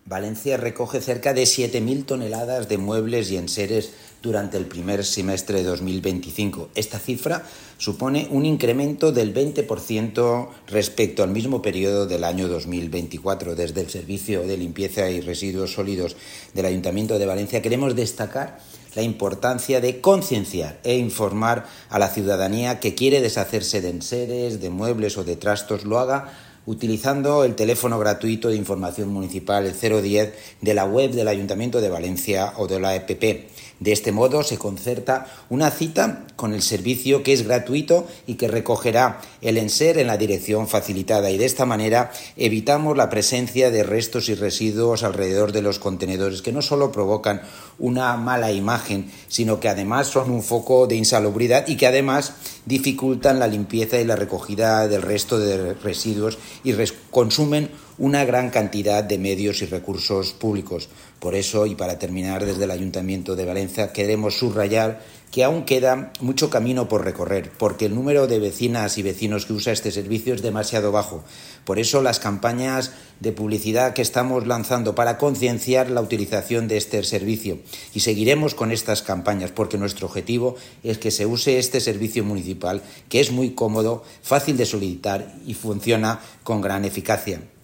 Valencia recoge cerca de 7.000 toneladas de muebles y enseres durante el primer semestre de 2025. Esta cifra supone un incremento del 20% respecto al mismo periodo del año 2024. Desde el Servicio de Limpieza y Residuos Sólidos del Ayuntamiento de Valencia queremos destacar la importancia de concienciar e informar a la ciudadanía que quiere deshacerse de enseres, de muebles o de trastos, lo haga utilizando el teléfono gratuito de información municipal, el 010, de la web del Ayuntamiento de Valencia o de la EPP. De este modo se concerta una cita con el servicio, que es gratuito y que recogerá el enser en la dirección facilitada, y de esta manera evitamos la presencia de restos y residuos alrededor de los contenedores, que no solo provocan una mala imagen, sino que además son un foco de insalubridad y que además dificultan la limpieza y la recogida del resto de residuos y consumen una gran cantidad de medios y recursos públicos. Por eso, y para terminar, desde el Ayuntamiento de Valencia queremos subrayar que aún queda mucho camino por recorrer, porque el número de vecinas y vecinos que usa este servicio es demasiado bajo. Por eso las campañas de publicidad que estamos lanzando para concienciar la utilización de este servicio, y seguiremos con estas campañas porque nuestro objetivo es que se use este servicio municipal, que es muy cómodo, fácil de solicitar y funciona con gran eficacia.